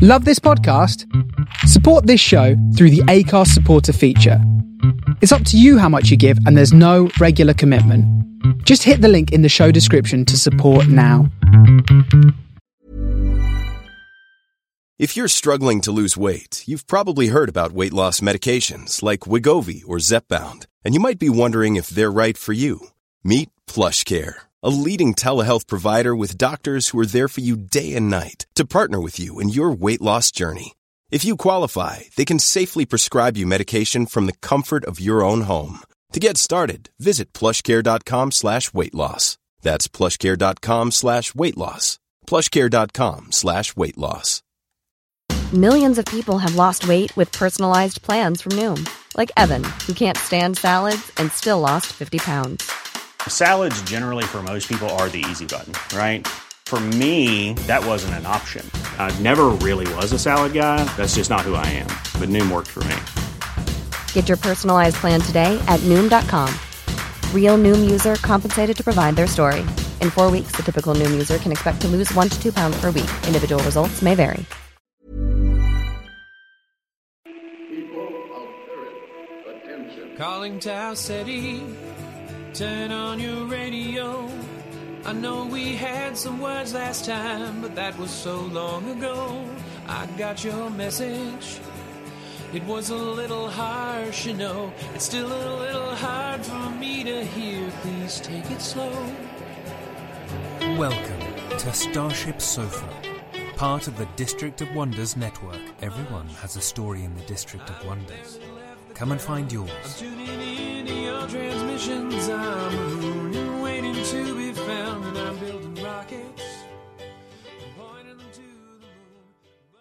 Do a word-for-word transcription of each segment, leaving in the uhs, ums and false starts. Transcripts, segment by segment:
Love this podcast? Support this show through the Acast supporter feature. It's up to you how much you give, and there's no regular commitment. Just hit the link in the show description to support now. If you're struggling to lose weight, you've probably heard about weight loss medications like Wegovy or Zepbound, and you might be wondering if they're right for you. Meet PlushCare, a leading telehealth provider with doctors who are there for you day and night to partner with you in your weight loss journey. If you qualify, they can safely prescribe you medication from the comfort of your own home. To get started, visit plushcare.com slash weight loss. That's plushcare.com slash weight loss. plushcare.com slash weight loss. Millions of people have lost weight with personalized plans from Noom. Like Evan, who can't stand salads and still lost fifty pounds. Salads generally for most people are the easy button, right? For me, that wasn't an option. I never really was a salad guy. That's just not who I am. But Noom worked for me. Get your personalized plan today at Noom dot com. Real Noom user compensated to provide their story. In four weeks, the typical Noom user can expect to lose one to two pounds per week. Individual results may vary. Calling Tau City, turn on your radio. I know we had some words last time, but that was so long ago. I got your message. It was a little harsh, you know. It's still a little hard for me to hear. Please take it slow. Welcome to Starship Sofa, part of the District of Wonders network. Everyone has a story in the District of Wonders. Come and find yours. I'm tuning in to your transmissions. I'm a moon and waiting to be found, and I'm building rockets and pointing them to the moon.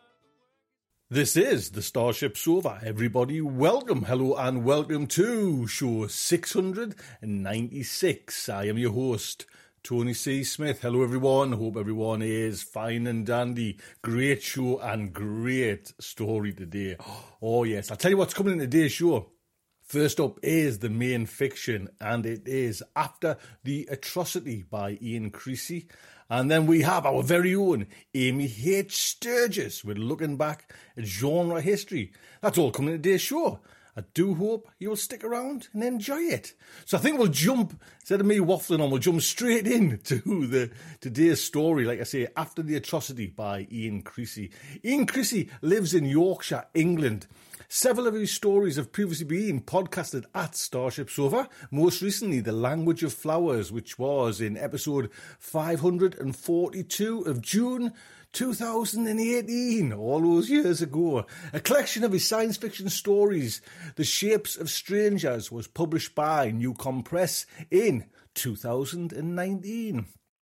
This is the Starship Sofa. Everybody, welcome, hello, and welcome to show six hundred ninety-six. I am your host, Tony C. Smith. Hello, everyone. Hope everyone is fine and dandy. Great show and great story today. Oh, yes. I'll tell you what's coming in today's show. First up is the main fiction, and it is After the Atrocity by Ian Creasy. And then we have our very own Amy H. Sturgis. We're looking back at genre history. That's all coming in today's show. I do hope you'll stick around and enjoy it. So I think we'll jump, instead of me waffling on, we'll jump straight in to the today's story. Like I say, After the Atrocity by Ian Creasy. Ian Creasy lives in Yorkshire, England. Several of his stories have previously been podcasted at Starship Sofa. Most recently, The Language of Flowers, which was in episode five hundred forty-two of June two thousand eighteen, all those years ago. A collection of his science fiction stories, The Shapes of Strangers, was published by Newcom Press in two thousand nineteen.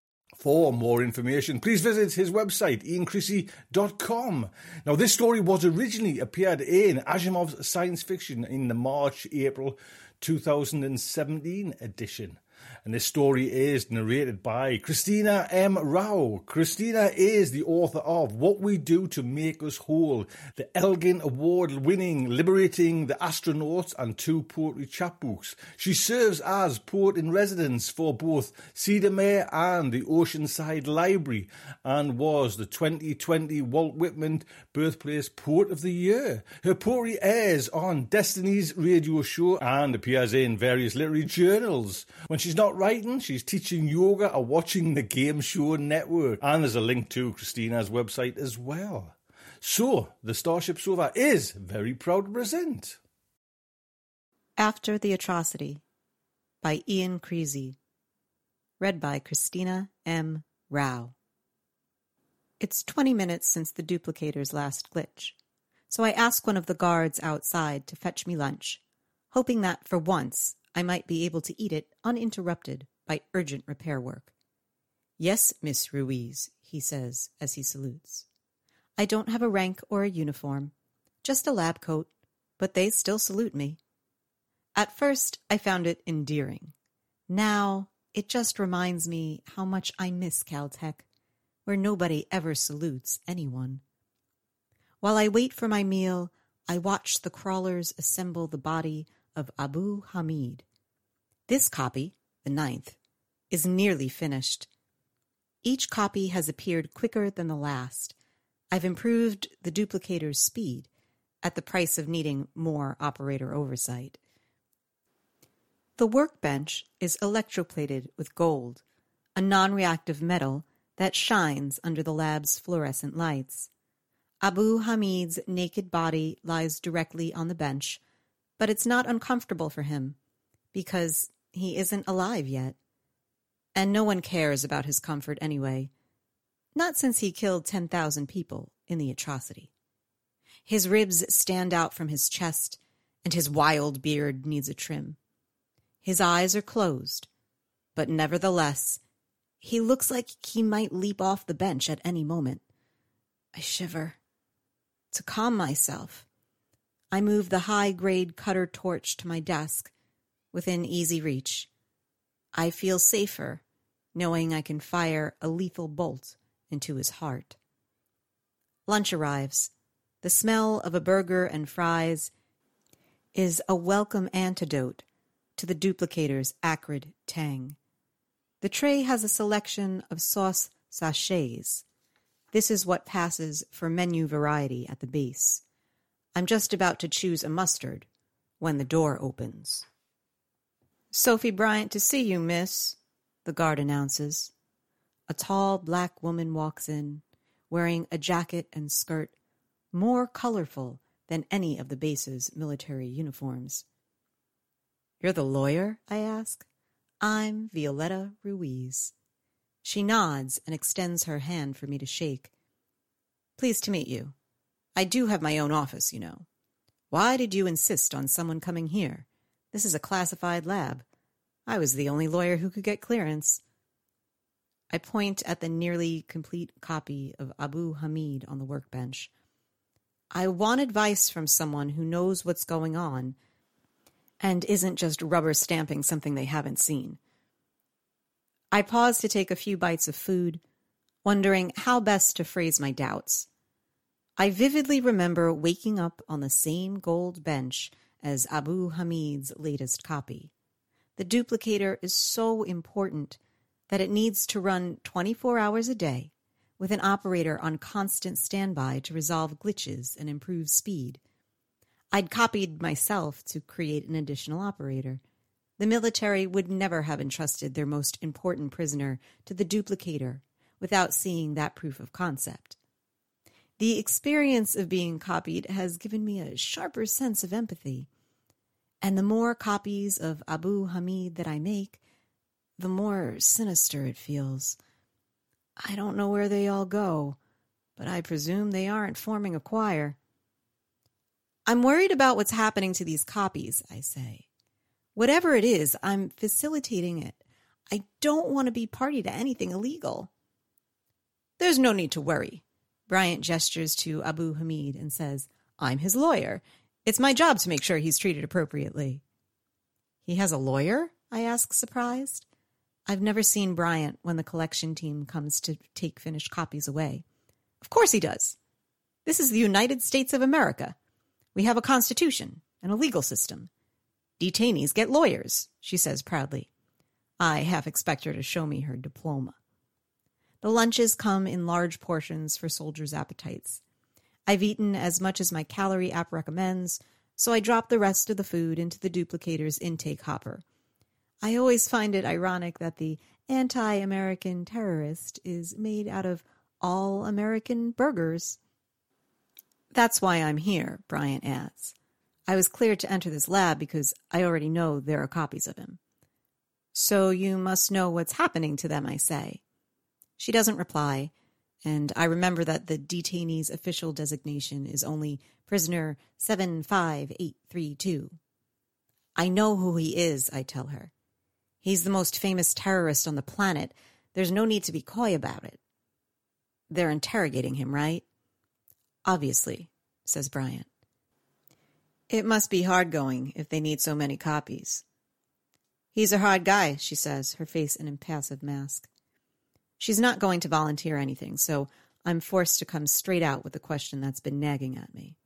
For more information, please visit his website, ian creasy dot com. Now, this story was originally appeared in Asimov's Science Fiction in the March-April two thousand seventeen edition. And this story is narrated by Christina M. Rao. Christina is the author of What We Do to Make Us Whole, the Elgin Award-winning Liberating the Astronauts, and two poetry chapbooks. She serves as poet-in-residence for both Cedarmere and the Oceanside Library, and was the twenty twenty Walt Whitman Birthplace Poet of the Year. Her poetry airs on Destiny's radio show and appears in various literary journals. When she's not writing, she's teaching yoga or watching the Game Show Network. And there's a link to Christina's website as well. So, the Starship Sofa is very proud to present After the Atrocity by Ian Creasy. Read by Christina M. Rao. It's twenty minutes since the duplicator's last glitch, so I ask one of the guards outside to fetch me lunch, hoping that, for once, I might be able to eat it uninterrupted by urgent repair work. "Yes, Miss Ruiz," he says as he salutes. I don't have a rank or a uniform, just a lab coat, but they still salute me. At first, I found it endearing. Now, it just reminds me how much I miss Caltech, where nobody ever salutes anyone. While I wait for my meal, I watch the crawlers assemble the body of Abu Hamid. This copy, the ninth, is nearly finished. Each copy has appeared quicker than the last, I've improved the duplicator's speed at the price of needing more operator oversight. The workbench is electroplated with gold, a non-reactive metal that shines under the lab's fluorescent lights. Abu Hamid's naked body lies directly on the bench, but it's not uncomfortable for him because he isn't alive yet. And no one cares about his comfort anyway, not since he killed ten thousand people in the atrocity. His ribs stand out from his chest, and his wild beard needs a trim. His eyes are closed, but nevertheless, he looks like he might leap off the bench at any moment. I shiver. To calm myself, I move the high-grade cutter torch to my desk, within easy reach. I feel safer, knowing I can fire a lethal bolt into his heart. Lunch arrives. The smell of a burger and fries is a welcome antidote to the duplicator's acrid tang. The tray has a selection of sauce sachets. This is what passes for menu variety at the base. I'm just about to choose a mustard when the door opens. "Sophie Bryant to see you, miss," the guard announces. A tall black woman walks in, wearing a jacket and skirt more colorful than any of the base's military uniforms. "You're the lawyer?" I ask. "I'm Violetta Ruiz." She nods and extends her hand for me to shake. "Pleased to meet you. I do have my own office, you know. Why did you insist on someone coming here? This is a classified lab. I was the only lawyer who could get clearance." I point at the nearly complete copy of Abu Hamid on the workbench. I want advice from someone who knows what's going on and isn't just rubber stamping something they haven't seen. I pause to take a few bites of food, wondering how best to phrase my doubts. I vividly remember waking up on the same gold bench as Abu Hamid's latest copy. The duplicator is so important that it needs to run twenty-four hours a day with an operator on constant standby to resolve glitches and improve speed. I'd copied myself to create an additional operator. The military would never have entrusted their most important prisoner to the duplicator without seeing that proof of concept. The experience of being copied has given me a sharper sense of empathy. And the more copies of Abu Hamid that I make, the more sinister it feels. I don't know where they all go, but I presume they aren't forming a choir. "I'm worried about what's happening to these copies," I say. "Whatever it is, I'm facilitating it. I don't want to be party to anything illegal." "There's no need to worry." Bryant gestures to Abu Hamid and says, "I'm his lawyer. It's my job to make sure he's treated appropriately." "He has a lawyer?" I ask, surprised. I've never seen Bryant when the collection team comes to take finished copies away. "Of course he does. This is the United States of America. We have a constitution and a legal system. Detainees get lawyers," she says proudly. I half expect her to show me her diploma. The lunches come in large portions for soldiers' appetites. I've eaten as much as my calorie app recommends, so I drop the rest of the food into the duplicator's intake hopper. I always find it ironic that the anti-American terrorist is made out of all-American burgers. "That's why I'm here," Bryant adds. "I was cleared to enter this lab because I already know there are copies of him." "So you must know what's happening to them," I say. She doesn't reply, and I remember that the detainee's official designation is only prisoner seven five eight three two. "I know who he is," I tell her. "He's the most famous terrorist on the planet. There's no need to be coy about it." "They're interrogating him, right?" "Obviously," says Bryant. "It must be hard going if they need so many copies." "He's a hard guy," she says, her face an impassive mask. She's not going to volunteer anything, so I'm forced to come straight out with the question that's been nagging at me.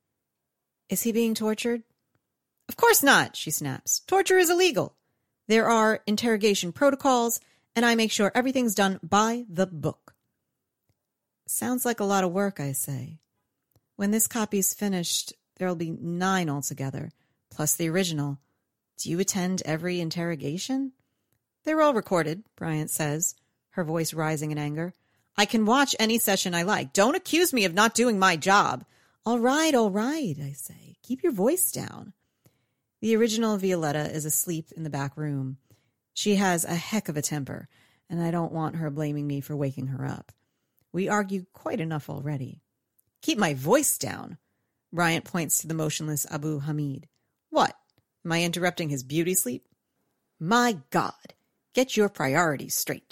"Is he being tortured?" "Of course not," she snaps. "Torture is illegal. There are interrogation protocols, and I make sure everything's done by the book." Sounds like a lot of work, I say. When this copy's finished, there'll be nine altogether, plus the original. Do you attend every interrogation? They're all recorded, Bryant says, her voice rising in anger. I can watch any session I like. Don't accuse me of not doing my job. All right, all right, I say. Keep your voice down. The original Violetta is asleep in the back room. She has a heck of a temper, and I don't want her blaming me for waking her up. We argue quite enough already. Keep my voice down. Bryant points to the motionless Abu Hamid. What? Am I interrupting his beauty sleep? My God, get your priorities straight.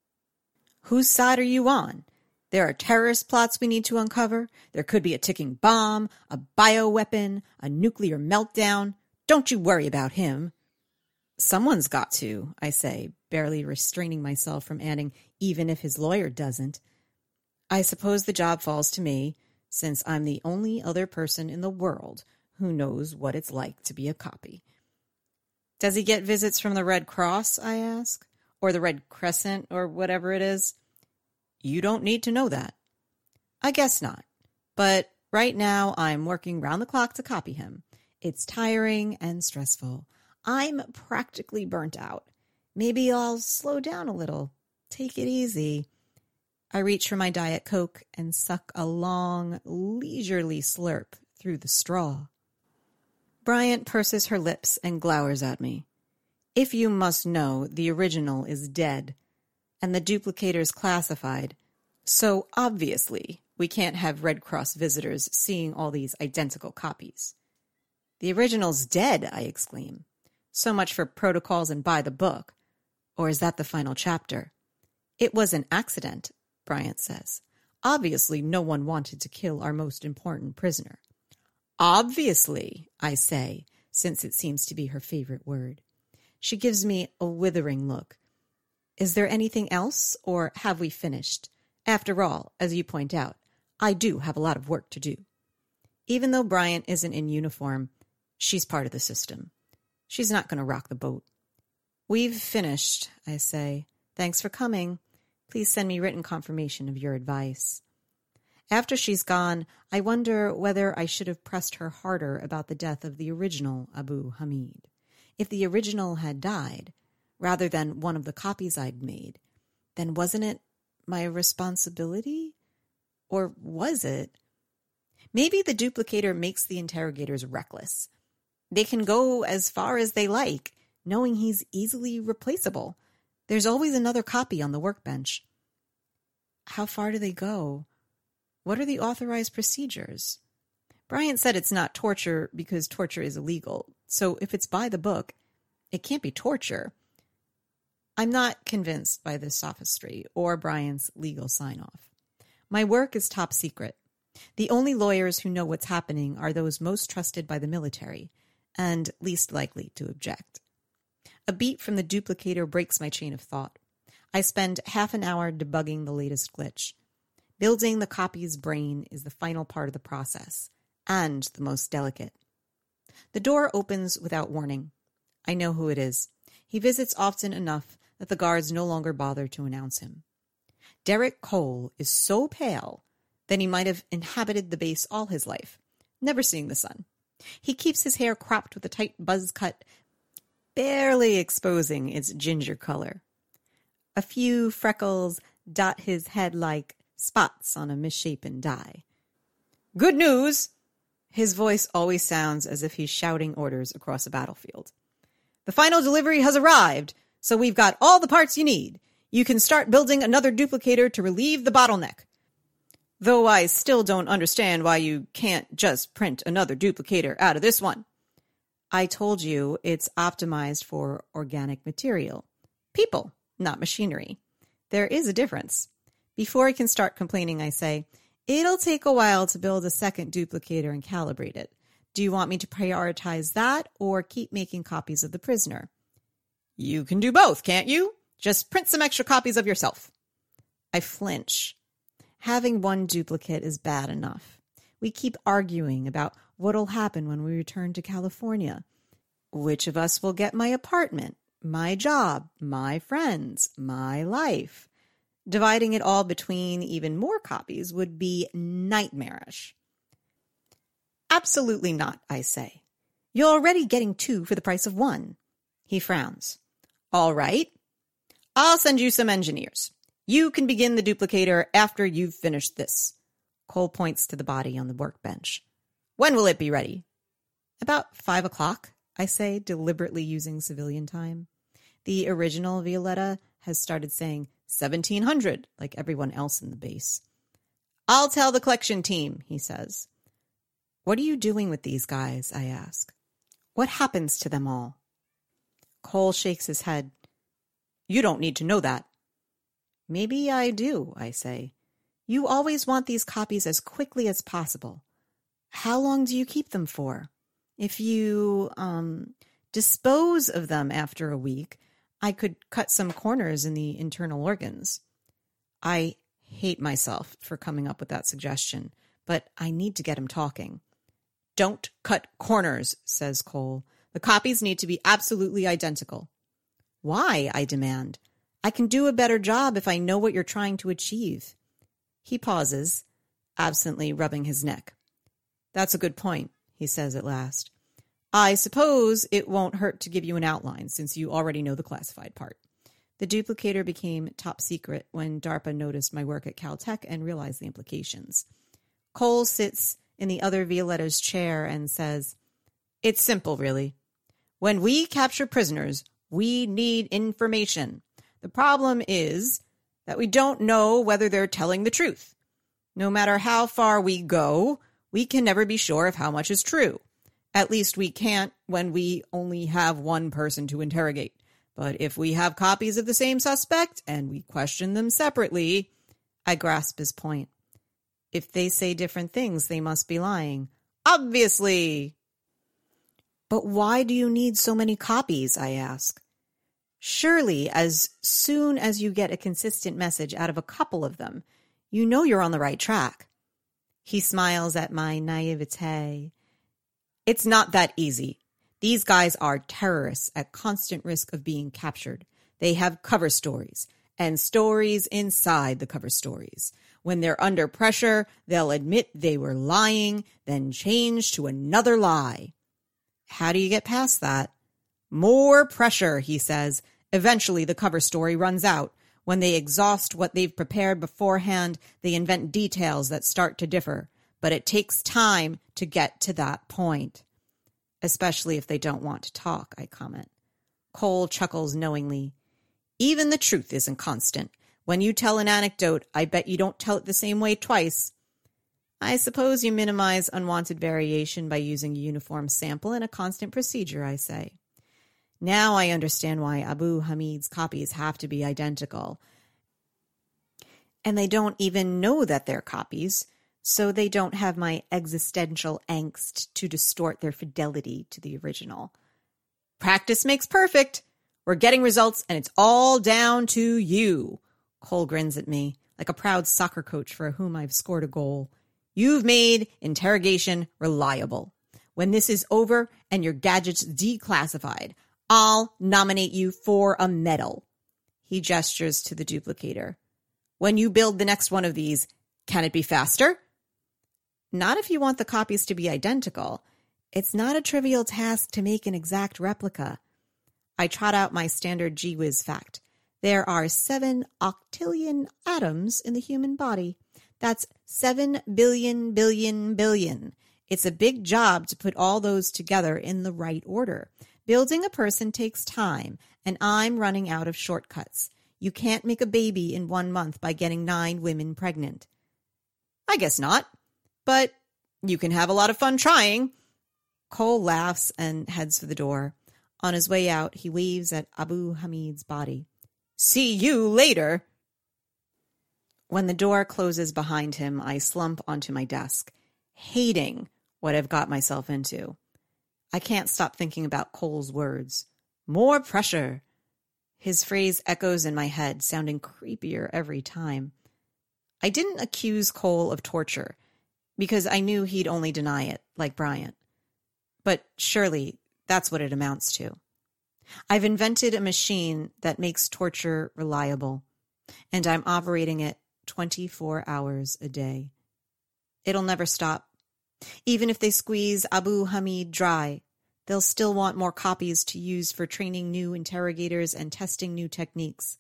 Whose side are you on? There are terrorist plots we need to uncover. There could be a ticking bomb, a bioweapon, a nuclear meltdown. Don't you worry about him. Someone's got to, I say, barely restraining myself from adding, even if his lawyer doesn't. I suppose the job falls to me, since I'm the only other person in the world who knows what it's like to be a copy. Does he get visits from the Red Cross, I ask? Or the Red Crescent, or whatever it is? You don't need to know that. I guess not. But right now I'm working round the clock to copy him. It's tiring and stressful. I'm practically burnt out. Maybe I'll slow down a little. Take it easy. I reach for my Diet Coke and suck a long, leisurely slurp through the straw. Bryant purses her lips and glowers at me. If you must know, the original is dead, and the duplicator's classified, so obviously we can't have Red Cross visitors seeing all these identical copies. The original's dead, I exclaim. So much for protocols and by the book. Or is that the final chapter? It was an accident, Bryant says. Obviously, no one wanted to kill our most important prisoner. Obviously, I say, since it seems to be her favorite word. She gives me a withering look. Is there anything else, or have we finished? After all, as you point out, I do have a lot of work to do. Even though Bryant isn't in uniform, she's part of the system. She's not going to rock the boat. We've finished, I say. Thanks for coming. Please send me written confirmation of your advice. After she's gone, I wonder whether I should have pressed her harder about the death of the original Abu Hamid. If the original had died, rather than one of the copies I'd made, then wasn't it my responsibility? Or was it? Maybe the duplicator makes the interrogators reckless. They can go as far as they like, knowing he's easily replaceable. There's always another copy on the workbench. How far do they go? What are the authorized procedures? Bryant said it's not torture because torture is illegal. So if it's by the book, it can't be torture. I'm not convinced by this sophistry or Bryant's legal sign-off. My work is top secret. The only lawyers who know what's happening are those most trusted by the military and least likely to object. A beat from the duplicator breaks my chain of thought. I spend half an hour debugging the latest glitch. Building the copy's brain is the final part of the process, and the most delicate. The door opens without warning. I know who it is. He visits often enough that the guards no longer bother to announce him. Derek Cole is so pale that he might have inhabited the base all his life, never seeing the sun. He keeps his hair cropped with a tight buzz cut, barely exposing its ginger color. A few freckles dot his head like spots on a misshapen die. Good news! His voice always sounds as if he's shouting orders across a battlefield. The final delivery has arrived, so we've got all the parts you need. You can start building another duplicator to relieve the bottleneck. Though I still don't understand why you can't just print another duplicator out of this one. I told you it's optimized for organic material. People, not machinery. There is a difference. Before I can start complaining, I say, it'll take a while to build a second duplicator and calibrate it. Do you want me to prioritize that or keep making copies of the prisoner? You can do both, can't you? Just print some extra copies of yourself. I flinch. Having one duplicate is bad enough. We keep arguing about what'll happen when we return to California. Which of us will get my apartment, my job, my friends, my life? Dividing it all between even more copies would be nightmarish. Absolutely not, I say. You're already getting two for the price of one. He frowns. All right. I'll send you some engineers. You can begin the duplicator after you've finished this. Cole points to the body on the workbench. When will it be ready? About five o'clock, I say, deliberately using civilian time. The original Violetta has started saying seventeen hundred, like everyone else in the base. I'll tell the collection team, he says. What are you doing with these guys, I ask. What happens to them all? Cole shakes his head. You don't need to know that. Maybe I do, I say. You always want these copies as quickly as possible. How long do you keep them for? If you, um, dispose of them after a week, I could cut some corners in the internal organs. I hate myself for coming up with that suggestion, but I need to get him talking. Don't cut corners, says Cole. The copies need to be absolutely identical. Why, I demand. I can do a better job if I know what you're trying to achieve. He pauses, absently rubbing his neck. That's a good point, he says at last. I suppose it won't hurt to give you an outline, since you already know the classified part. The duplicator became top secret when DARPA noticed my work at Caltech and realized the implications. Cole sits in the other Violetta's chair and says, It's simple, really. When we capture prisoners, we need information. The problem is that we don't know whether they're telling the truth. No matter how far we go, we can never be sure of how much is true. At least we can't when we only have one person to interrogate. But if we have copies of the same suspect and we question them separately, I grasp his point. If they say different things, they must be lying. Obviously. But why do you need so many copies, I ask? Surely, as soon as you get a consistent message out of a couple of them, you know you're on the right track. He smiles at my naivete. It's not that easy. These guys are terrorists at constant risk of being captured. They have cover stories, and stories inside the cover stories. When they're under pressure, they'll admit they were lying, then change to another lie. How do you get past that? More pressure, he says. Eventually, the cover story runs out. When they exhaust what they've prepared beforehand, they invent details that start to differ. But it takes time to get to that point. Especially if they don't want to talk, I comment. Cole chuckles knowingly. Even the truth isn't constant. When you tell an anecdote, I bet you don't tell it the same way twice. I suppose you minimize unwanted variation by using a uniform sample and a constant procedure, I say. Now I understand why Abu Hamid's copies have to be identical. And they don't even know that they're copies, so they don't have my existential angst to distort their fidelity to the original. Practice makes perfect. We're getting results, and it's all down to you. Cole grins at me, like a proud soccer coach for whom I've scored a goal. You've made interrogation reliable. When this is over and your gadget's declassified, I'll nominate you for a medal. He gestures to the duplicator. When you build the next one of these, can it be faster? Not if you want the copies to be identical. It's not a trivial task to make an exact replica. I trot out my standard gee-whiz fact. There are seven octillion atoms in the human body. That's seven billion billion billion. It's a big job to put all those together in the right order. Building a person takes time, and I'm running out of shortcuts. You can't make a baby in one month by getting nine women pregnant. I guess not, but you can have a lot of fun trying. Cole laughs and heads for the door. On his way out, he waves at Abu Hamid's body. See you later. When the door closes behind him, I slump onto my desk, hating what I've got myself into. I can't stop thinking about Cole's words. More pressure. His phrase echoes in my head, sounding creepier every time. I didn't accuse Cole of torture, because I knew he'd only deny it, like Bryant. But surely that's what it amounts to. I've invented a machine that makes torture reliable. and I'm operating it twenty-four hours a day. It'll never stop. Even if they squeeze Abu Hamid dry, they'll still want more copies to use for training new interrogators and testing new techniques.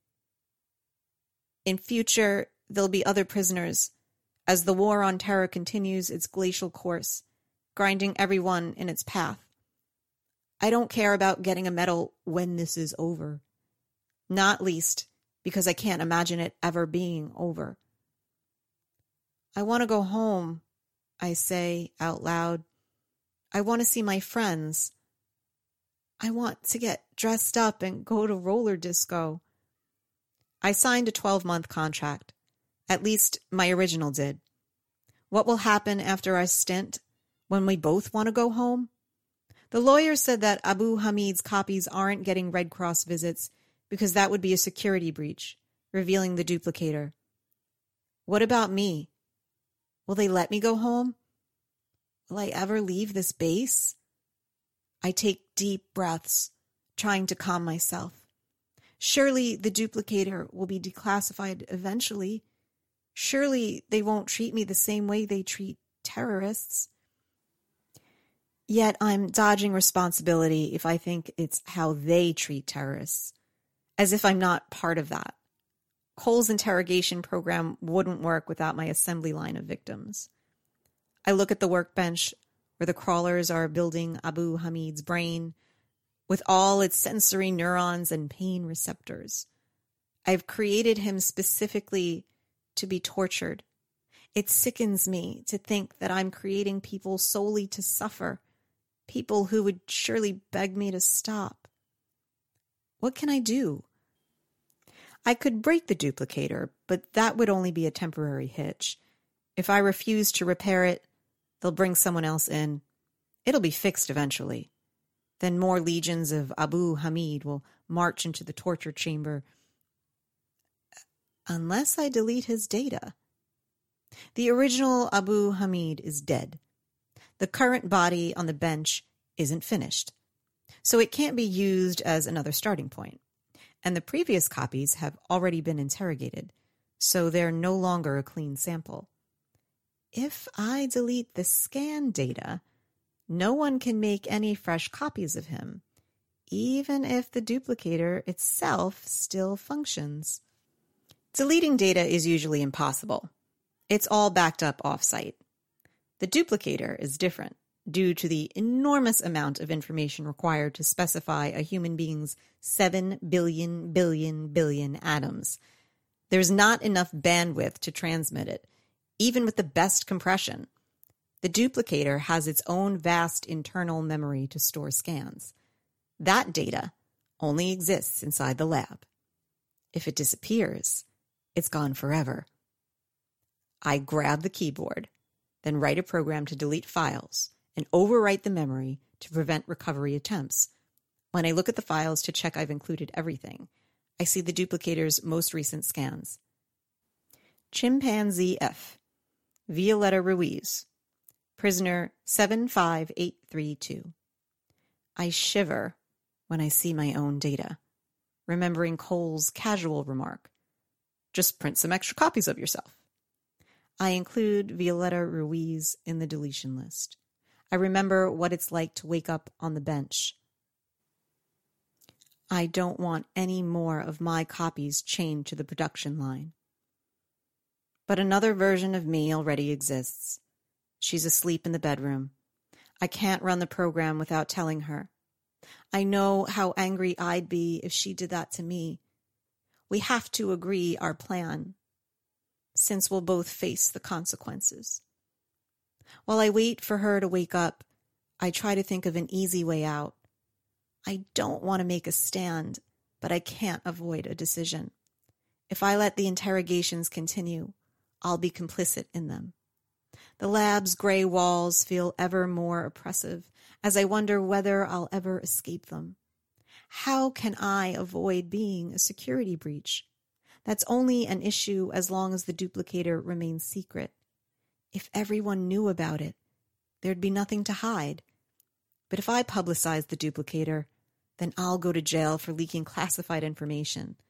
In future, there'll be other prisoners, as the war on terror continues its glacial course, grinding everyone in its path. I don't care about getting a medal when this is over. Not least because I can't imagine it ever being over. I want to go home, I say out loud. I want to see my friends. I want to get dressed up and go to roller disco. I signed a twelve-month contract. At least my original did. What will happen after our stint when we both want to go home? The lawyer said that Abu Hamid's copies aren't getting Red Cross visits because that would be a security breach, revealing the duplicator. What about me? Will they let me go home? Will I ever leave this base? I take deep breaths, trying to calm myself. Surely the duplicator will be declassified eventually. Surely they won't treat me the same way they treat terrorists. Yet I'm dodging responsibility if I think it's how they treat terrorists, as if I'm not part of that. Cole's interrogation program wouldn't work without my assembly line of victims. I look at the workbench where the crawlers are building Abu Hamid's brain with all its sensory neurons and pain receptors. I've created him specifically to be tortured. It sickens me to think that I'm creating people solely to suffer, people who would surely beg me to stop. What can I do? I could break the duplicator, but that would only be a temporary hitch. If I refuse to repair it, they'll bring someone else in. It'll be fixed eventually. Then more legions of Abu Hamid will march into the torture chamber. Unless I delete his data. The original Abu Hamid is dead. The current body on the bench isn't finished, so it can't be used as another starting point. And the previous copies have already been interrogated, so they're no longer a clean sample. If I delete the scan data, no one can make any fresh copies of him, even if the duplicator itself still functions. Deleting data is usually impossible. It's all backed up off-site. The duplicator is different due to the enormous amount of information required to specify a human being's seven billion billion billion atoms. There's not enough bandwidth to transmit it, even with the best compression. The duplicator has its own vast internal memory to store scans. That data only exists inside the lab. If it disappears, it's gone forever. I grab the keyboard, then write a program to delete files and overwrite the memory to prevent recovery attempts. When I look at the files to check I've included everything, I see the duplicator's most recent scans. Chimpanzee F. Violeta Ruiz. Prisoner seven five eight three two. I shiver when I see my own data, remembering Cole's casual remark, just print some extra copies of yourself. I include Violeta Ruiz in the deletion list. I remember what it's like to wake up on the bench. I don't want any more of my copies chained to the production line. But another version of me already exists. She's asleep in the bedroom. I can't run the program without telling her. I know how angry I'd be if she did that to me. We have to agree our plan, since we'll both face the consequences. While I wait for her to wake up, I try to think of an easy way out. I don't want to make a stand, but I can't avoid a decision. If I let the interrogations continue, I'll be complicit in them. The lab's gray walls feel ever more oppressive as I wonder whether I'll ever escape them. How can I avoid being a security breach? That's only an issue as long as the duplicator remains secret. If everyone knew about it, there'd be nothing to hide. But if I publicize the duplicator, then I'll go to jail for leaking classified information.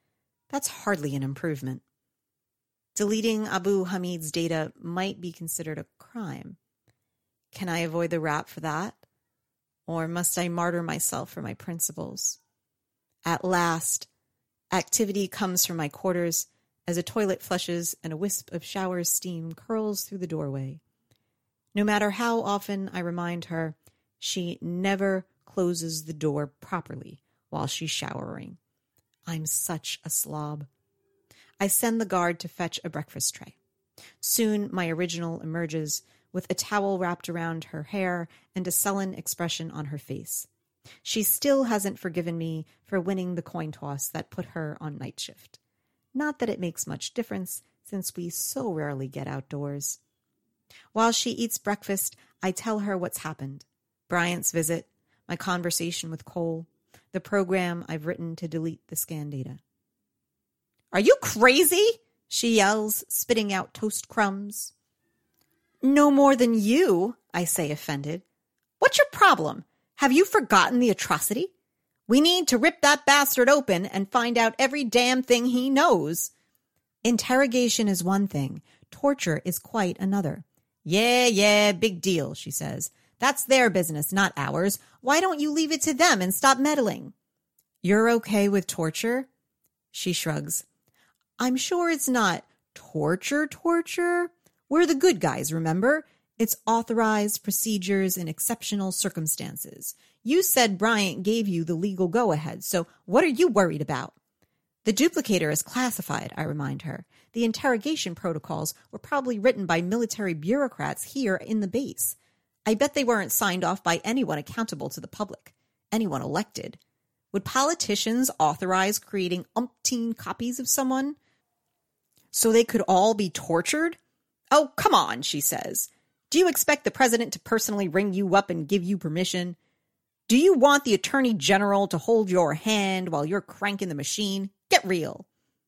That's hardly an improvement. Deleting Abu Hamid's data might be considered a crime. Can I avoid the rap for that? Or must I martyr myself for my principles? At last, activity comes from my quarters as a toilet flushes and a wisp of shower steam curls through the doorway. No matter how often I remind her, she never closes the door properly while she's showering. I'm such a slob. I send the guard to fetch a breakfast tray. Soon my original emerges with a towel wrapped around her hair and a sullen expression on her face. She still hasn't forgiven me for winning the coin toss that put her on night shift. Not that it makes much difference, since we so rarely get outdoors. While she eats breakfast, I tell her what's happened. Bryant's visit, my conversation with Cole, the program I've written to delete the scan data. "Are you crazy?" she yells, spitting out toast crumbs. "No more than you," I say, offended. "What's your problem? Have you forgotten the atrocity? We need to rip that bastard open and find out every damn thing he knows." Interrogation is one thing. Torture is quite another. "Yeah, yeah, big deal," she says. "That's their business, not ours. Why don't you leave it to them and stop meddling?" "You're okay with torture?" She shrugs. "I'm sure it's not torture, torture. We're the good guys, remember? It's authorized procedures in exceptional circumstances. You said Bryant gave you the legal go-ahead, so what are you worried about?" "The duplicator is classified," I remind her. "The interrogation protocols were probably written by military bureaucrats here in the base. I bet they weren't signed off by anyone accountable to the public, anyone elected. Would politicians authorize creating umpteen copies of someone so they could all be tortured? Oh, come on," she says. "Do you expect the president to personally ring you up and give you permission? Do you want the attorney general to hold your hand while you're cranking the machine? Get real."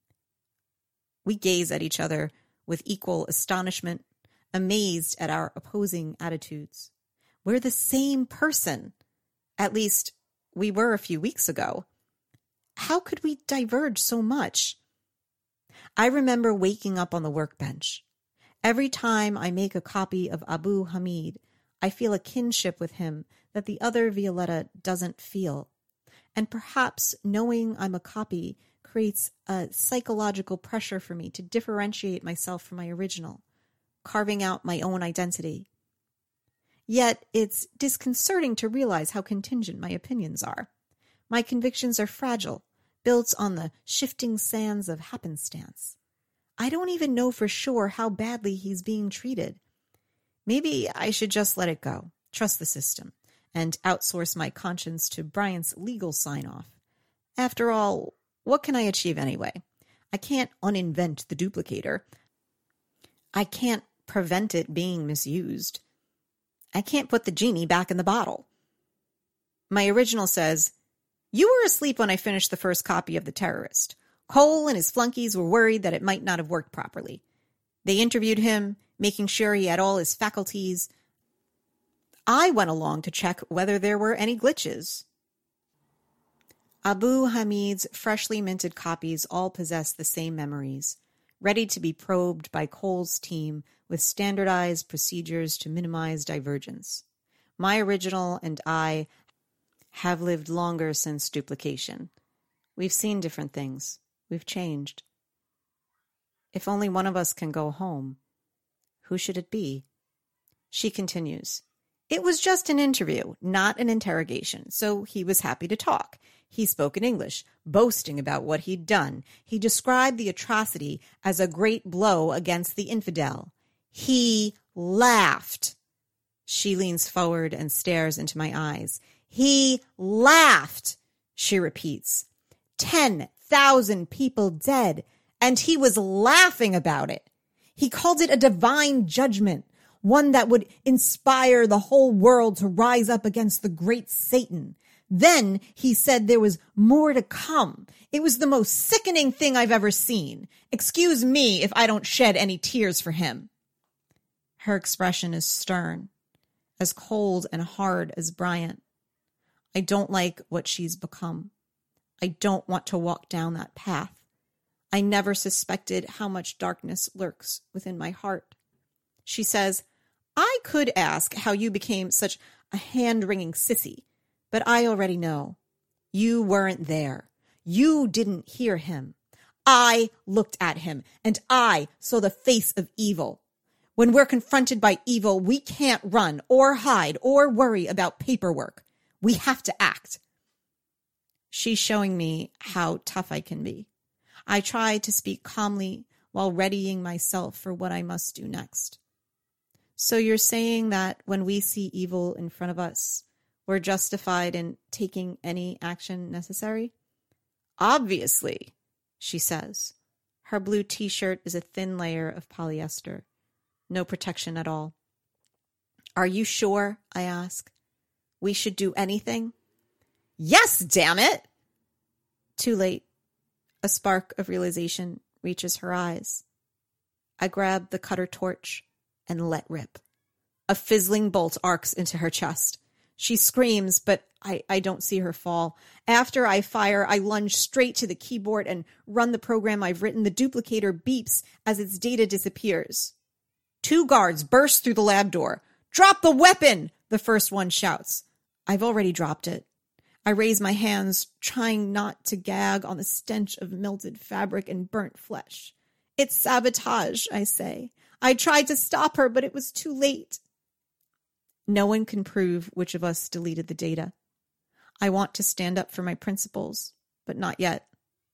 We gaze at each other with equal astonishment, amazed at our opposing attitudes. We're the same person. At least, we were a few weeks ago. How could we diverge so much? I remember waking up on the workbench. Every time I make a copy of Abu Hamid, I feel a kinship with him that the other Violetta doesn't feel. And perhaps knowing I'm a copy creates a psychological pressure for me to differentiate myself from my original, carving out my own identity. Yet it's disconcerting to realize how contingent my opinions are. My convictions are fragile, built on the shifting sands of happenstance. I don't even know for sure how badly he's being treated. Maybe I should just let it go, trust the system, and outsource my conscience to Bryant's legal sign-off. After all, what can I achieve anyway? I can't uninvent the duplicator. I can't prevent it being misused. I can't put the genie back in the bottle. My original says, "You were asleep when I finished the first copy of The Terrorist. Cole and his flunkies were worried that it might not have worked properly. They interviewed him, making sure he had all his faculties. I went along to check whether there were any glitches." Abu Hamid's freshly minted copies all possess the same memories, ready to be probed by Cole's team with standardized procedures to minimize divergence. My original and I have lived longer since duplication. We've seen different things. We've changed. If only one of us can go home, who should it be? She continues. It was just an interview, not an interrogation, so he was happy to talk. He spoke in English, boasting about what he'd done. He described the atrocity as a great blow against the infidel. He laughed. She leans forward and stares into my eyes. He laughed, she repeats. Ten thousand people dead, and he was laughing about it. He called it a divine judgment, one that would inspire the whole world to rise up against the great Satan. Then he said there was more to come. It was the most sickening thing I've ever seen. Excuse me if I don't shed any tears for him. Her expression is stern, as cold and hard as Bryant. I don't like what she's become. I don't want to walk down that path. I never suspected how much darkness lurks within my heart. She says, I could ask how you became such a hand-wringing sissy, but I already know. You weren't there. You didn't hear him. I looked at him, and I saw the face of evil. When we're confronted by evil, we can't run or hide or worry about paperwork. We have to act. She's showing me how tough I can be. I try to speak calmly while readying myself for what I must do next. So you're saying that when we see evil in front of us, we're justified in taking any action necessary? Obviously, she says. Her blue t-shirt is a thin layer of polyester. No protection at all. Are you sure, I ask, we should do anything? Yes, damn it! Too late. A spark of realization reaches her eyes. I grab the cutter torch and let rip. A fizzling bolt arcs into her chest. She screams, but I, I don't see her fall. After I fire, I lunge straight to the keyboard and run the program I've written. The duplicator beeps as its data disappears. Two guards burst through the lab door. Drop the weapon, the first one shouts. I've already dropped it. I raise my hands, trying not to gag on the stench of melted fabric and burnt flesh. It's sabotage, I say. I tried to stop her, but it was too late. No one can prove which of us deleted the data. I want to stand up for my principles, but not yet.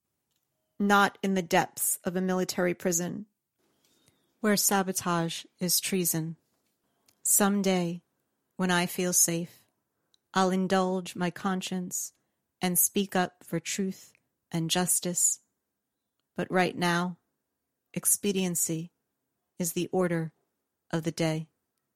Not in the depths of a military prison, where sabotage is treason. Someday, when I feel safe, I'll indulge my conscience and speak up for truth and justice. But right now, expediency is the order of the day.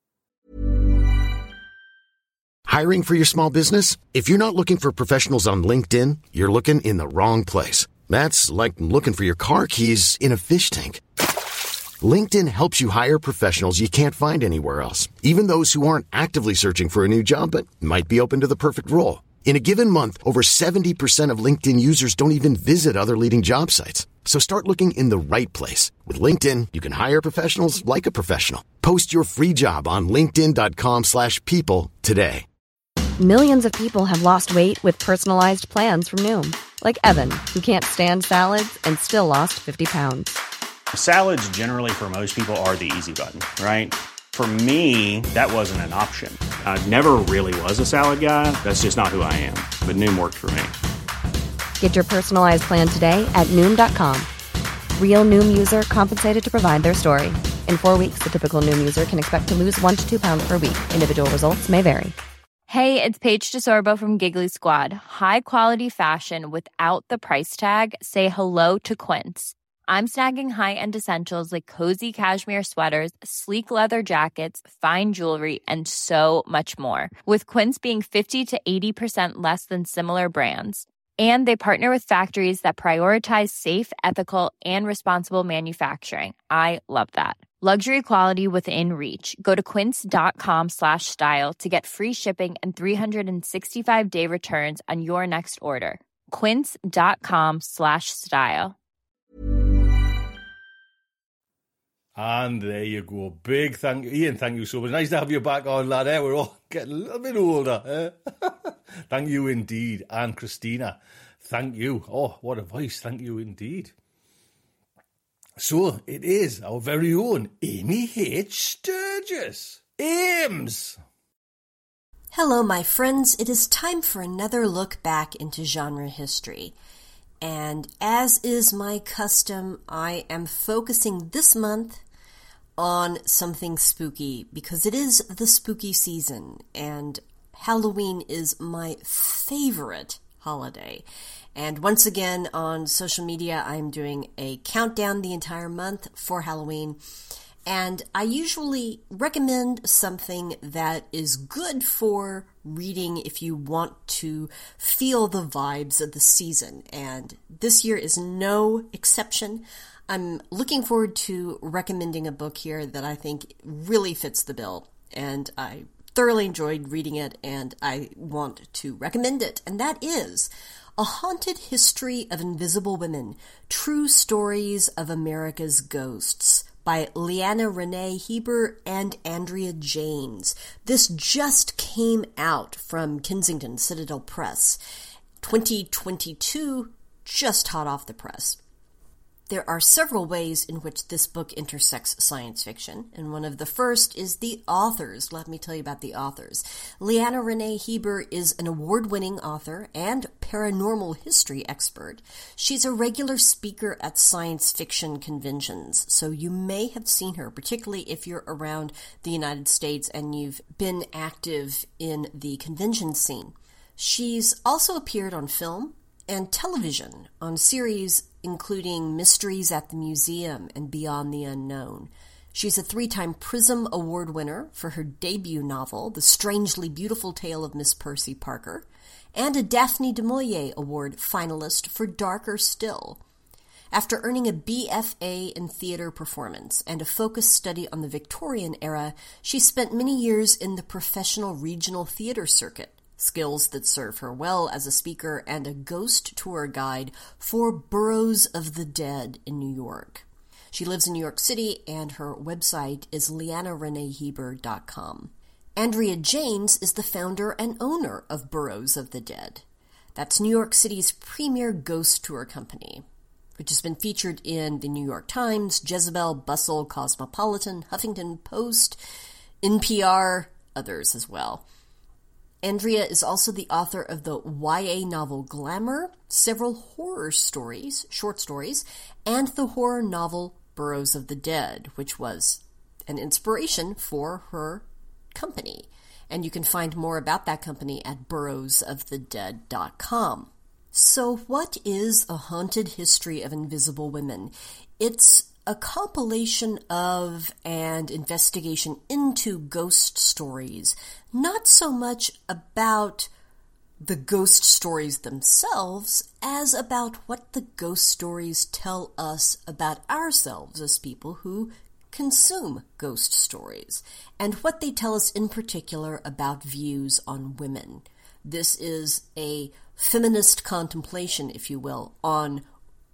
Hiring for your small business? If you're not looking for professionals on LinkedIn, you're looking in the wrong place. That's like looking for your car keys in a fish tank. LinkedIn helps you hire professionals you can't find anywhere else, even those who aren't actively searching for a new job but might be open to the perfect role. In a given month, over seventy percent of LinkedIn users don't even visit other leading job sites. So start looking in the right place. With LinkedIn, you can hire professionals like a professional. Post your free job on linkedin.com slash people today. Millions of people have lost weight with personalized plans from Noom. Like Evan, who can't stand salads and still lost fifty pounds. Salads generally for most people are the easy button, right? For me, that wasn't an option. I never really was a salad guy. That's just not who I am. But Noom worked for me. Get your personalized plan today at Noom dot com. Real Noom user compensated to provide their story. In four weeks, the typical Noom user can expect to lose one to two pounds per week. Individual results may vary. Hey, it's Paige DeSorbo from Giggly Squad. High quality fashion without the price tag. Say hello to Quince. I'm snagging high-end essentials like cozy cashmere sweaters, sleek leather jackets, fine jewelry, and so much more. With Quince being fifty to eighty percent less than similar brands. And they partner with factories that prioritize safe, ethical, and responsible manufacturing. I love that. Luxury quality within reach. Go to quince.com slash style to get free shipping and three sixty-five day returns on your next order. Quince.com slash style. And there you go. Big thank you. Ian, thank you so much. Nice to have you back on, lad. Eh? We're all getting a little bit older. Eh? Thank you indeed. And Christina, thank you. Oh, what a voice. Thank you indeed. So, it is our very own Amy H. Sturgis. Ames! Hello, my friends. It is time for another look back into genre history. And as is my custom, I am focusing this month on something spooky because it is the spooky season and Halloween is my favorite holiday. And once again on social media, I'm doing a countdown the entire month for Halloween. And I usually recommend something that is good for reading if you want to feel the vibes of the season. And this year is no exception. I'm looking forward to recommending a book here that I think really fits the bill. And I thoroughly enjoyed reading it and I want to recommend it. And that is A Haunted History of Invisible Women, True Stories of America's Ghosts, by Leanna Renee Heber and Andrea Janes. This just came out from Kensington Citadel Press. twenty twenty-two, just hot off the press. There are several ways in which this book intersects science fiction, and one of the first is the authors. Let me tell you about the authors. Leanna Renee Heber is an award-winning author and paranormal history expert. She's a regular speaker at science fiction conventions, so you may have seen her, particularly if you're around the United States and you've been active in the convention scene. She's also appeared on film and television on series including Mysteries at the Museum and Beyond the Unknown. She's a three-time Prism Award winner for her debut novel, The Strangely Beautiful Tale of Miss Percy Parker, and a Daphne du Maurier Award finalist for Darker Still. After earning a B F A in theater performance and a focused study on the Victorian era, she spent many years in the professional regional theater circuit, skills that serve her well as a speaker and a ghost tour guide for Burrows of the Dead in New York. She lives in New York City, and her website is leanna renee heber dot com. Andrea Janes is the founder and owner of Burrows of the Dead. That's New York City's premier ghost tour company, which has been featured in the New York Times, Jezebel, Bustle, Cosmopolitan, Huffington Post, N P R, others as well. Andrea is also the author of the Y A novel Glamour, several horror stories, short stories, and the horror novel Burrows of the Dead, which was an inspiration for her company. And you can find more about that company at burrows of the dead dot com. So what is A Haunted History of Invisible Women? It's a compilation of and investigation into ghost stories, not so much about the ghost stories themselves as about what the ghost stories tell us about ourselves as people who consume ghost stories, and what they tell us in particular about views on women. This is a feminist contemplation, if you will, on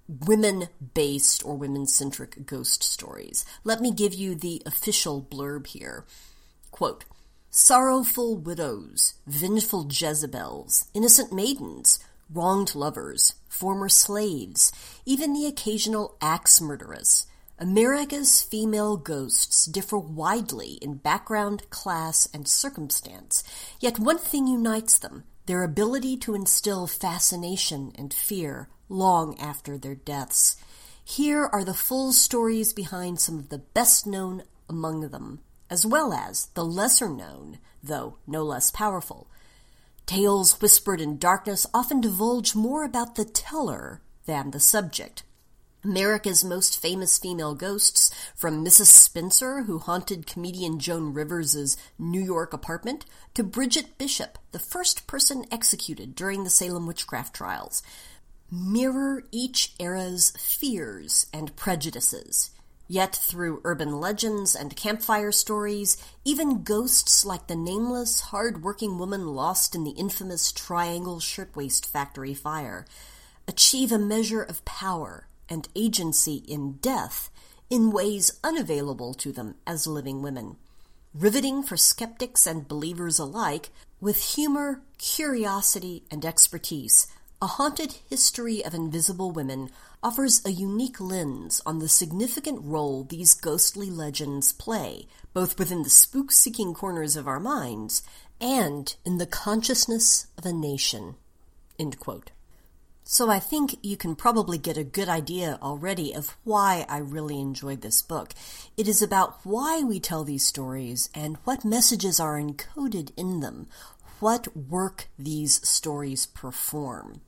women-based or women-centric ghost stories. Let me give you the official blurb here. Quote, sorrowful widows, vengeful Jezebels, innocent maidens, wronged lovers, former slaves, even the occasional axe murderess. America's female ghosts differ widely in background, class, and circumstance, yet one thing unites them, their ability to instill fascination and fear long after their deaths. Here are the full stories behind some of the best known among them, as well as the lesser known, though no less powerful. Tales whispered in darkness often divulge more about the teller than the subject. America's most famous female ghosts, from Missus Spencer, who haunted comedian Joan Rivers' New York apartment, to Bridget Bishop, the first person executed during the Salem witchcraft trials, mirror each era's fears and prejudices. Yet through urban legends and campfire stories, even ghosts like the nameless, hard-working woman lost in the infamous Triangle Shirtwaist Factory fire achieve a measure of power and agency in death in ways unavailable to them as living women. Riveting for skeptics and believers alike, with humor, curiosity, and expertise, A Haunted History of Invisible Women offers a unique lens on the significant role these ghostly legends play, both within the spook-seeking corners of our minds and in the consciousness of a nation. End quote. So I think you can probably get a good idea already of why I really enjoyed this book. It is about why we tell these stories and what messages are encoded in them, what work these stories perform.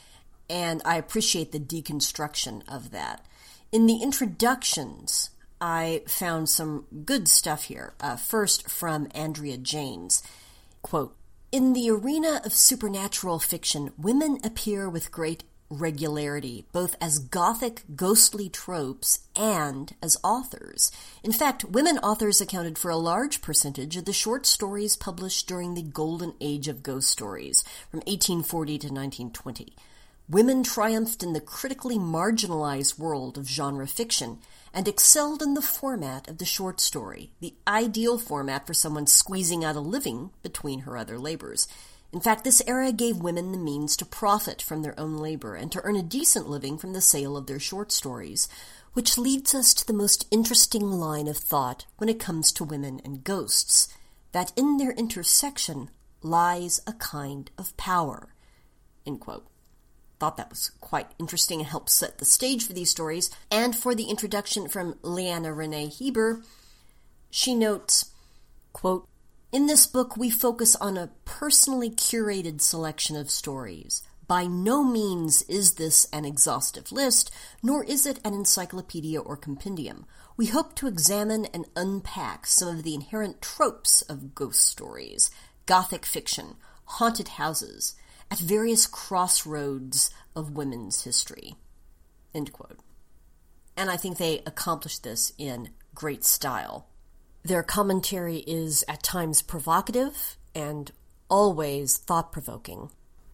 And I appreciate the deconstruction of that. In the introductions, I found some good stuff here. Uh, first, from Andrea Janes. Quote, in the arena of supernatural fiction, women appear with great regularity, both as gothic, ghostly tropes and as authors. In fact, women authors accounted for a large percentage of the short stories published during the golden age of ghost stories, from eighteen forty to nineteen twenty. women triumphed in the critically marginalized world of genre fiction and excelled in the format of the short story, the ideal format for someone squeezing out a living between her other labors. In fact, this era gave women the means to profit from their own labor and to earn a decent living from the sale of their short stories, which leads us to the most interesting line of thought when it comes to women and ghosts, that in their intersection lies a kind of power. End quote. Thought that was quite interesting and helped set the stage for these stories. And for the introduction from Leanna Renee Heber, she notes, quote, "In this book, we focus on a personally curated selection of stories. By no means is this an exhaustive list, nor is it an encyclopedia or compendium. We hope to examine and unpack some of the inherent tropes of ghost stories, gothic fiction, haunted houses, at various crossroads of women's history." End quote. And I think they accomplished this in great style. Their commentary is at times provocative and always thought-provoking.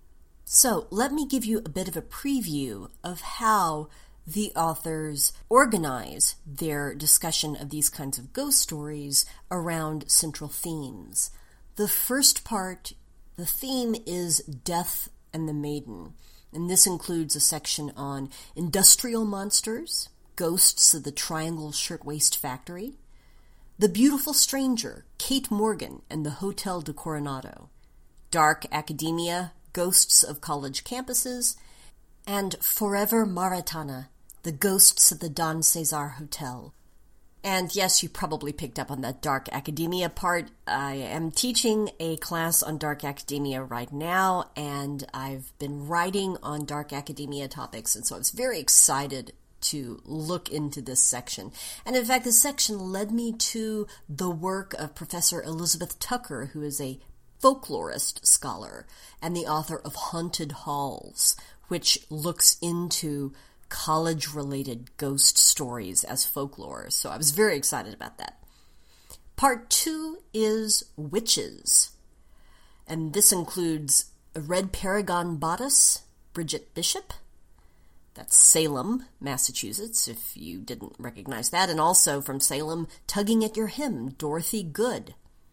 So let me give you a bit of a preview of how the authors organize their discussion of these kinds of ghost stories around central themes. The first part, the theme is Death and the Maiden, and this includes a section on industrial monsters, ghosts of the Triangle Shirtwaist Factory, The Beautiful Stranger, Kate Morgan and the Hotel de Coronado, Dark Academia, Ghosts of College Campuses, and Forever Maritana, the Ghosts of the Don Cesar Hotel. And yes, you probably picked up on that Dark Academia part. I am teaching a class on Dark Academia right now, and I've been writing on Dark Academia topics, and so I was very excited to look into this section. And in fact, this section led me to the work of Professor Elizabeth Tucker, who is a folklorist scholar and the author of Haunted Halls, which looks into college-related ghost stories as folklore. So I was very excited about that. Part two is Witches, and this includes Red Paragon Bodice, Bridget Bishop. That's Salem, Massachusetts, if you didn't recognize that. And also from Salem, Tugging at Your Hem, Dorothy Good.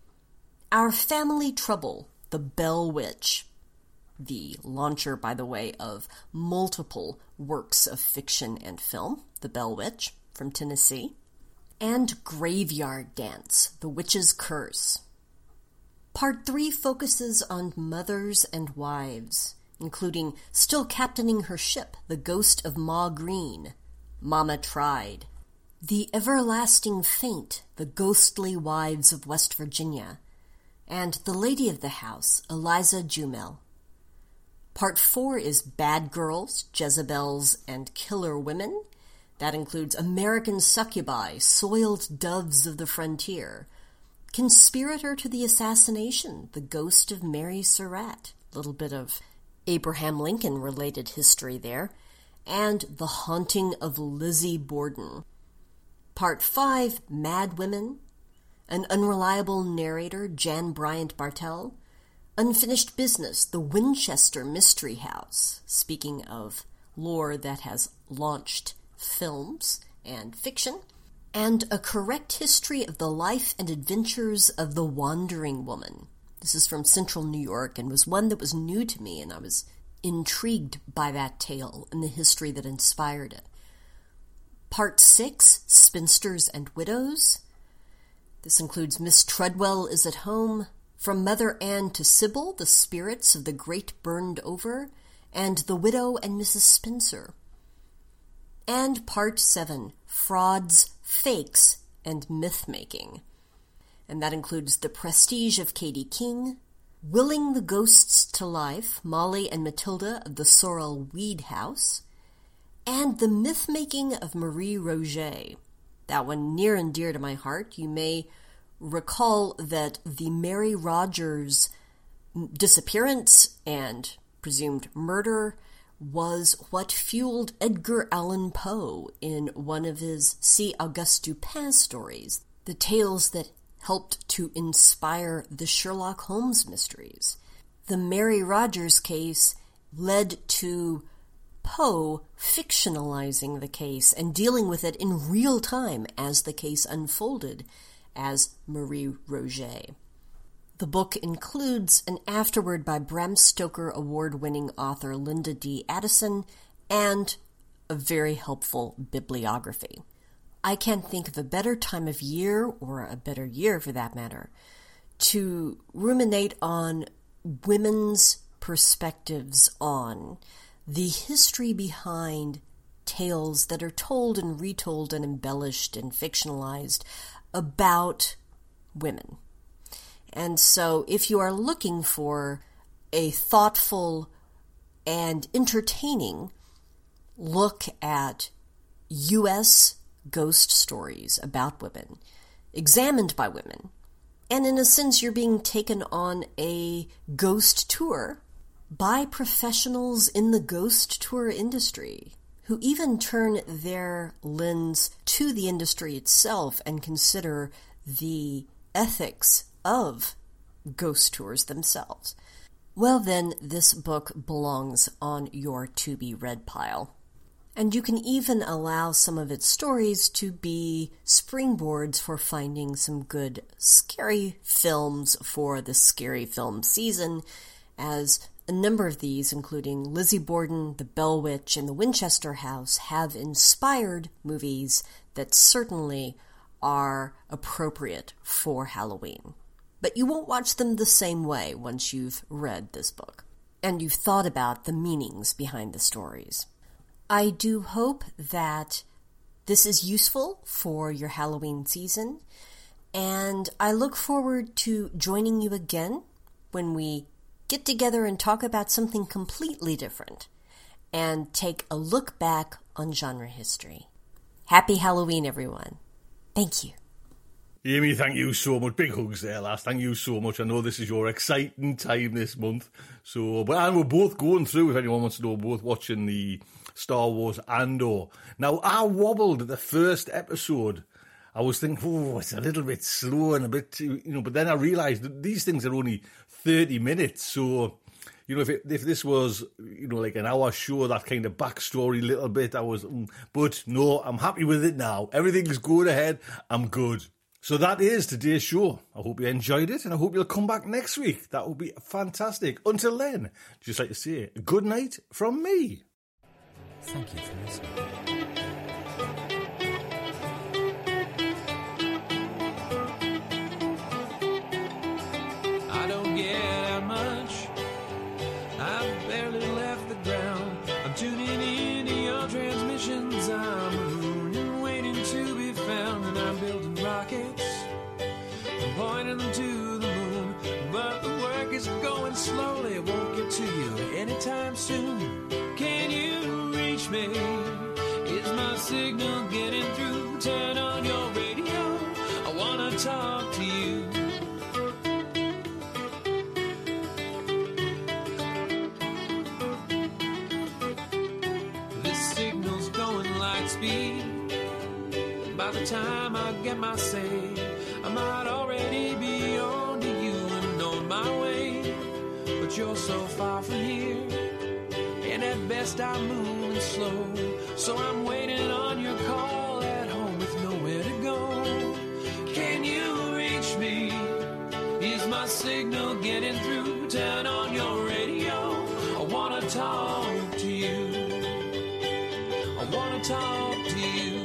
Our Family Trouble, The Bell Witch. The launcher, by the way, of multiple works of fiction and film, The Bell Witch, from Tennessee. And Graveyard Dance, The Witch's Curse. Part three focuses on mothers and wives, including Still Captaining Her Ship, The Ghost of Ma Green, Mama Tried. The Everlasting Faint, The Ghostly Wives of West Virginia, and The Lady of the House, Eliza Jumel. Part four is Bad Girls, Jezebels, and Killer Women. That includes American Succubi, Soiled Doves of the Frontier, Conspirator to the Assassination, The Ghost of Mary Surratt, a little bit of Abraham Lincoln-related history there, and The Haunting of Lizzie Borden. Part five, Mad Women, An Unreliable Narrator, Jan Bryant Bartell, Unfinished Business, The Winchester Mystery House, speaking of lore that has launched films and fiction, and A Correct History of the Life and Adventures of the Wandering Woman. This is from Central New York and was one that was new to me, and I was intrigued by that tale and the history that inspired it. Part six, Spinsters and Widows. This includes Miss Treadwell is at Home, From Mother Ann to Sybil, The Spirits of the Great Burned Over, and The Widow and Missus Spencer. And Part seven, Frauds, Fakes, and Myth-Making. And that includes The Prestige of Katie King, Willing the Ghosts to Life, Molly and Matilda of the Sorrel Weed House, and The Myth-Making of Marie Roget. That one near and dear to my heart. You may recall that the Mary Rogers disappearance and presumed murder was what fueled Edgar Allan Poe in one of his C. Auguste Dupin stories, the tales that helped to inspire the Sherlock Holmes mysteries. The Mary Rogers case led to Poe fictionalizing the case and dealing with it in real time as the case unfolded as Marie Roget. The book includes an afterword by Bram Stoker award-winning author Linda D. Addison and a very helpful bibliography. I can't think of a better time of year, or a better year for that matter, to ruminate on women's perspectives on the history behind tales that are told and retold and embellished and fictionalized about women. And so if you are looking for a thoughtful and entertaining look at U S ghost stories about women, examined by women, and in a sense you're being taken on a ghost tour by professionals in the ghost tour industry, who even turn their lens to the industry itself and consider the ethics of ghost tours themselves, well then, this book belongs on your to-be-read pile. And you can even allow some of its stories to be springboards for finding some good scary films for the scary film season, as a number of these, including Lizzie Borden, The Bell Witch, and The Winchester House, have inspired movies that certainly are appropriate for Halloween. But you won't watch them the same way once you've read this book, and you've thought about the meanings behind the stories. I do hope that this is useful for your Halloween season, and I look forward to joining you again when we get together and talk about something completely different and take a look back on genre history. Happy Halloween, everyone. Thank you. Amy, thank you so much. Big hugs there, lass. Thank you so much. I know this is your exciting time this month. So, but and we're both going through, if anyone wants to know, both watching the Star Wars Andor. Now, I wobbled at the first episode. I was thinking, oh, it's a little bit slow and a bit too, you know, but then I realised that these things are only thirty minutes. So, you know, if it, if this was, you know, like an hour show, that kind of backstory little bit, I was, mm, but no, I'm happy with it now. Everything's going ahead. I'm good. So that is today's show. I hope you enjoyed it, and I hope you'll come back next week. That will be fantastic. Until then, just like to say, good night from me. Thank you for listening. I don't get out much. I've barely left the ground. I'm tuning into your transmissions. I'm marooned and waiting to be found. And I'm building rockets and pointing them to the moon. But the work is going slowly. It won't get to you anytime soon. Can you reach me? Is my signal getting through? Turn on your radio. I want to talk to you. This signal's going light speed. By the time I get my say, I might already be on to you and on my way. But you're so far from here, and at best I'm moving slow. So I'm waiting on your call at home with nowhere to go. Can you reach me? Is my signal getting through? Turn on your radio. I wanna talk to you. I wanna talk to you.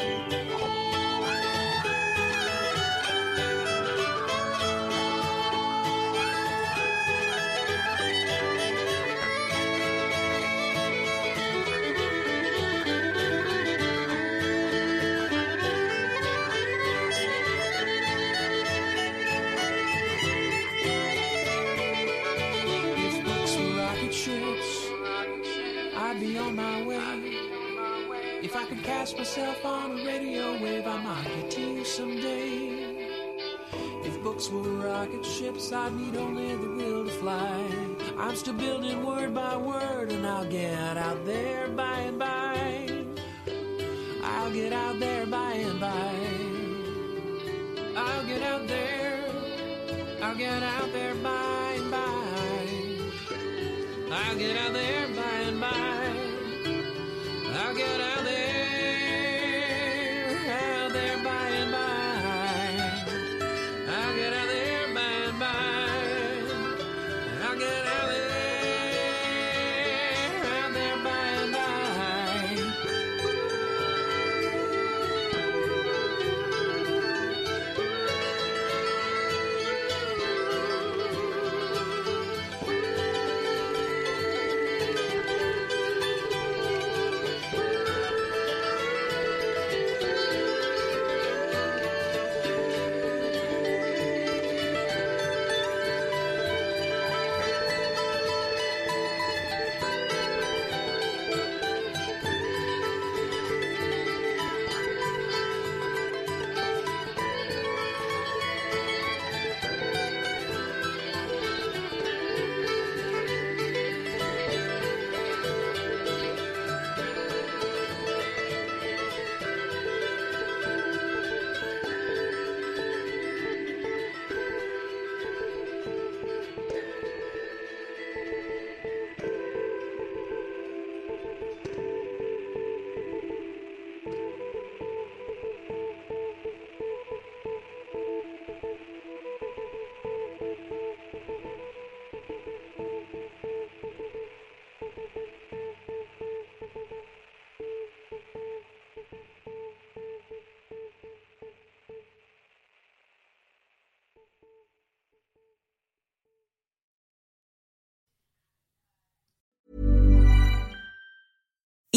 I'd be on my way. If I could catch myself on a radio wave, I might get to you someday. If books were rocket ships, I'd need only the will to fly. I'm still building word by word, and I'll get out there by and by. I'll get out there by and by. I'll get out there. I'll get out there by and by. I'll get out there by and by.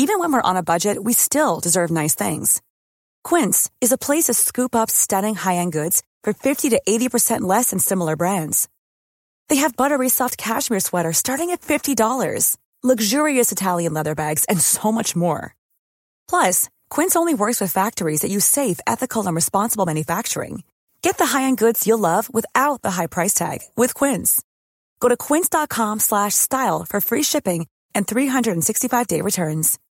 Even when we're on a budget, we still deserve nice things. Quince is a place to scoop up stunning high-end goods for fifty to eighty percent less than similar brands. They have buttery soft cashmere sweaters starting at fifty dollars, luxurious Italian leather bags, and so much more. Plus, Quince only works with factories that use safe, ethical, and responsible manufacturing. Get the high-end goods you'll love without the high price tag with Quince. Go to quince.com slash style for free shipping and three sixty-five day returns.